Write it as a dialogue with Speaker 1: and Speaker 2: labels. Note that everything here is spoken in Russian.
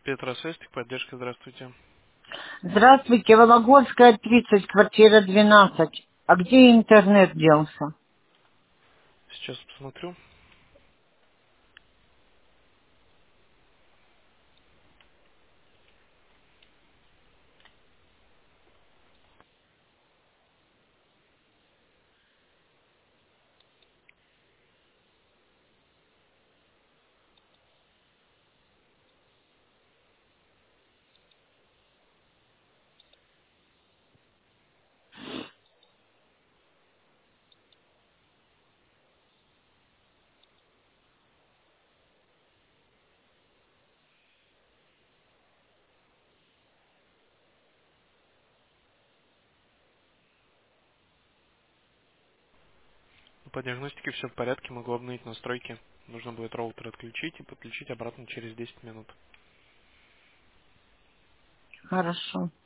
Speaker 1: Петросвестик, поддержка, здравствуйте.
Speaker 2: Здравствуйте, Вологодская, 30, квартира 12. А где интернет делся?
Speaker 1: Сейчас посмотрю. По диагностике все в порядке, могу обновить настройки. Нужно будет роутер отключить и подключить обратно через 10 минут.
Speaker 2: Хорошо.